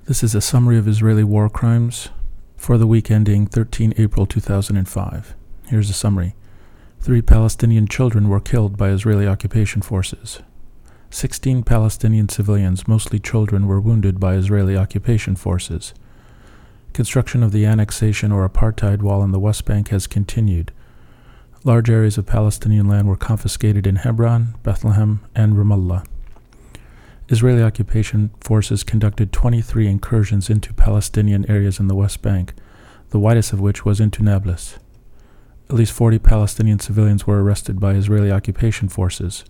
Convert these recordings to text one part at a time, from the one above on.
This is a summary of Israeli war crimes for the week ending 13 April 2005. Here's a summary. 3 Palestinian children were killed by Israeli occupation forces. 16 Palestinian civilians, mostly children, were wounded by Israeli occupation forces. Construction of the annexation or apartheid wall in the West Bank has continued. Large areas of Palestinian land were confiscated in Hebron, Bethlehem, and Ramallah. Israeli occupation forces conducted 23 incursions into Palestinian areas in the West Bank, the widest of which was into Nablus. At least 40 Palestinian civilians were arrested by Israeli occupation forces.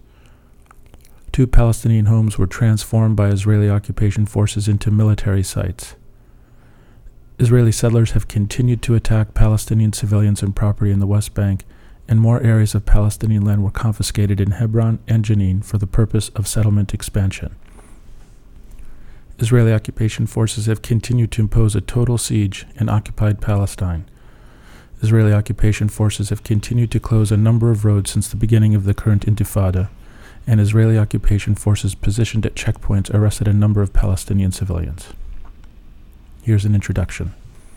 2 Palestinian homes were transformed by Israeli occupation forces into military sites. Israeli settlers have continued to attack Palestinian civilians and property in the West Bank, and more areas of Palestinian land were confiscated in Hebron and Jenin for the purpose of settlement expansion. Israeli occupation forces have continued to impose a total siege in occupied Palestine. Israeli occupation forces have continued to close a number of roads since the beginning of the current intifada, and Israeli occupation forces positioned at checkpoints arrested a number of Palestinian civilians. Here's an introduction.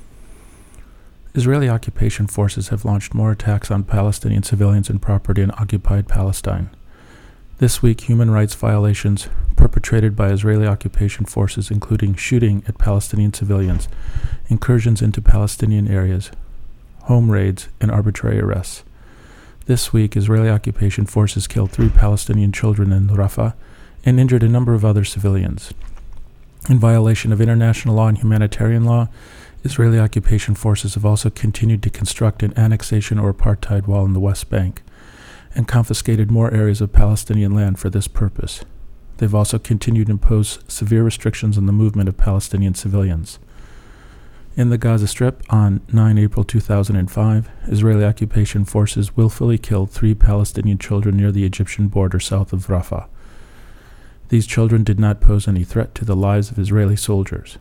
Israeli occupation forces have launched more attacks on Palestinian civilians and property in occupied Palestine. This week, human rights violations perpetrated by Israeli occupation forces, including shooting at Palestinian civilians, incursions into Palestinian areas, home raids, and arbitrary arrests. This week, Israeli occupation forces killed 3 Palestinian children in Rafah and injured a number of other civilians. In violation of international law and humanitarian law, Israeli occupation forces have also continued to construct an annexation or apartheid wall in the West Bank and confiscated more areas of Palestinian land for this purpose. They've also continued to impose severe restrictions on the movement of Palestinian civilians. In the Gaza Strip, on 9 April 2005, Israeli occupation forces willfully killed 3 Palestinian children near the Egyptian border south of Rafah. These children did not pose any threat to the lives of Israeli soldiers.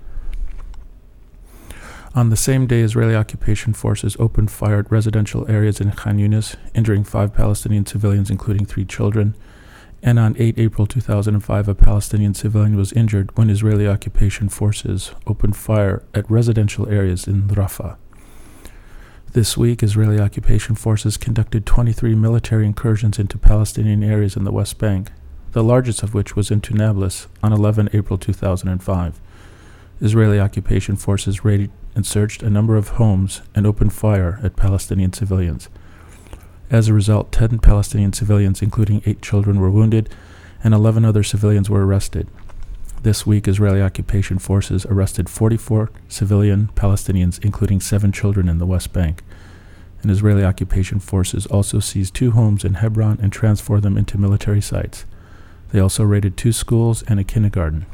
On the same day, Israeli occupation forces opened fire at residential areas in Khan Yunis, injuring 5 Palestinian civilians, including 3 children. And on 8 April 2005, a Palestinian civilian was injured when Israeli occupation forces opened fire at residential areas in Rafah. This week, Israeli occupation forces conducted 23 military incursions into Palestinian areas in the West Bank, the largest of which was into Nablus on 11 April 2005. Israeli occupation forces raided and searched a number of homes and opened fire at Palestinian civilians. As a result, 10 Palestinian civilians, including 8 children, were wounded, and 11 other civilians were arrested. This week, Israeli occupation forces arrested 44 civilian Palestinians, including 7 children in the West Bank. And Israeli occupation forces also seized 2 homes in Hebron and transformed them into military sites. They also raided 2 schools and a kindergarten.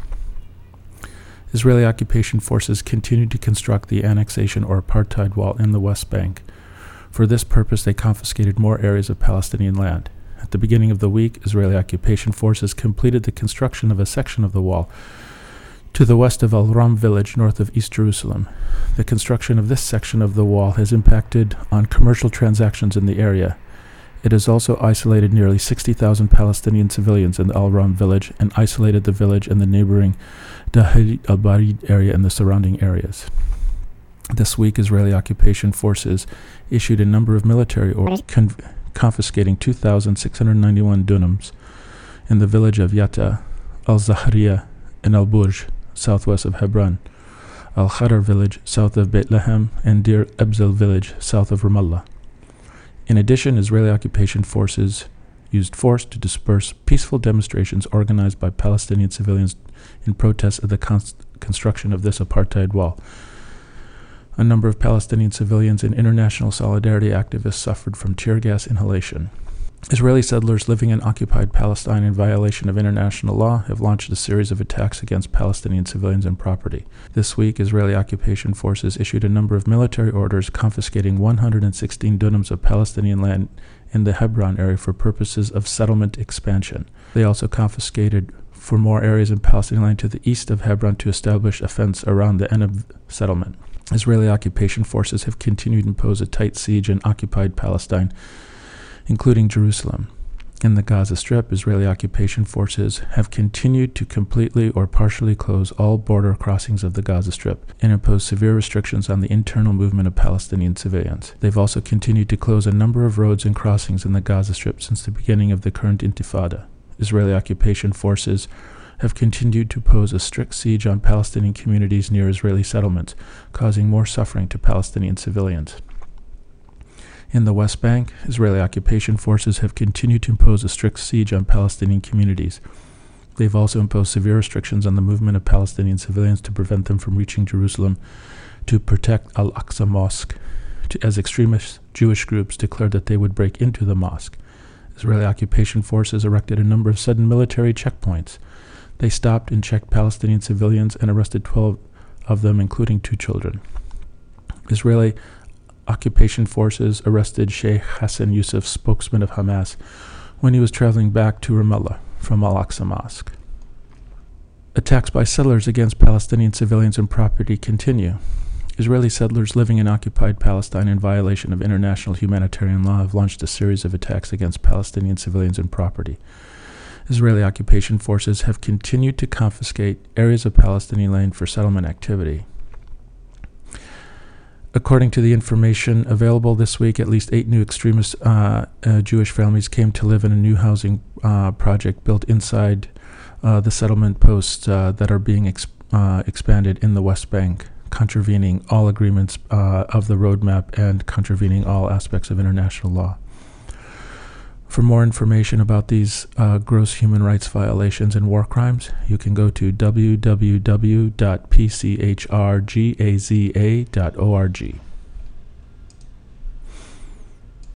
Israeli occupation forces continued to construct the annexation or apartheid wall in the West Bank. For this purpose, they confiscated more areas of Palestinian land. At the beginning of the week, Israeli occupation forces completed the construction of a section of the wall to the west of Al-Ram village, north of East Jerusalem. The construction of this section of the wall has impacted on commercial transactions in the area. It has also isolated nearly 60,000 Palestinian civilians in the Al-Ram village and isolated the village and the neighboring Dahir al-Barid area and the surrounding areas. This week, Israeli occupation forces issued a number of military orders confiscating 2,691 dunams in the village of Yatta, Al-Zahriya, and Al-Burj, southwest of Hebron, Al-Khadar village, south of Bethlehem, and Deir Ebzel village, south of Ramallah. In addition, Israeli occupation forces used force to disperse peaceful demonstrations organized by Palestinian civilians in protest of the construction of this apartheid wall. A number of Palestinian civilians and international solidarity activists suffered from tear gas inhalation. Israeli settlers living in occupied Palestine in violation of international law have launched a series of attacks against Palestinian civilians and property. This week, Israeli occupation forces issued a number of military orders confiscating 116 dunams of Palestinian land in the Hebron area for purposes of settlement expansion. They also confiscated for more areas in Palestinian land to the east of Hebron to establish a fence around the Eneb settlement. Israeli occupation forces have continued to impose a tight siege in occupied Palestine, including Jerusalem. In the Gaza Strip, Israeli occupation forces have continued to completely or partially close all border crossings of the Gaza Strip and impose severe restrictions on the internal movement of Palestinian civilians. They've also continued to close a number of roads and crossings in the Gaza Strip since the beginning of the current intifada. Israeli occupation forces have continued to pose a strict siege on Palestinian communities near Israeli settlements, causing more suffering to Palestinian civilians. In the West Bank, Israeli occupation forces have continued to impose a strict siege on Palestinian communities. They've also imposed severe restrictions on the movement of Palestinian civilians to prevent them from reaching Jerusalem to protect Al-Aqsa Mosque, as extremist Jewish groups declared that they would break into the mosque. Israeli occupation forces erected a number of sudden military checkpoints. They stopped and checked Palestinian civilians and arrested 12 of them, including 2 children. Israeli occupation forces arrested Sheikh Hassan Youssef, spokesman of Hamas, when he was traveling back to Ramallah from Al-Aqsa Mosque. Attacks by settlers against Palestinian civilians and property continue. Israeli settlers living in occupied Palestine in violation of international humanitarian law have launched a series of attacks against Palestinian civilians and property. Israeli occupation forces have continued to confiscate areas of Palestinian land for settlement activity. According to the information available this week, at least 8 new extremist Jewish families came to live in a new housing project built inside the settlement posts that are being expanded in the West Bank, contravening all agreements of the roadmap and contravening all aspects of international law. For more information about these gross human rights violations and war crimes, you can go to www.pchrgaza.org.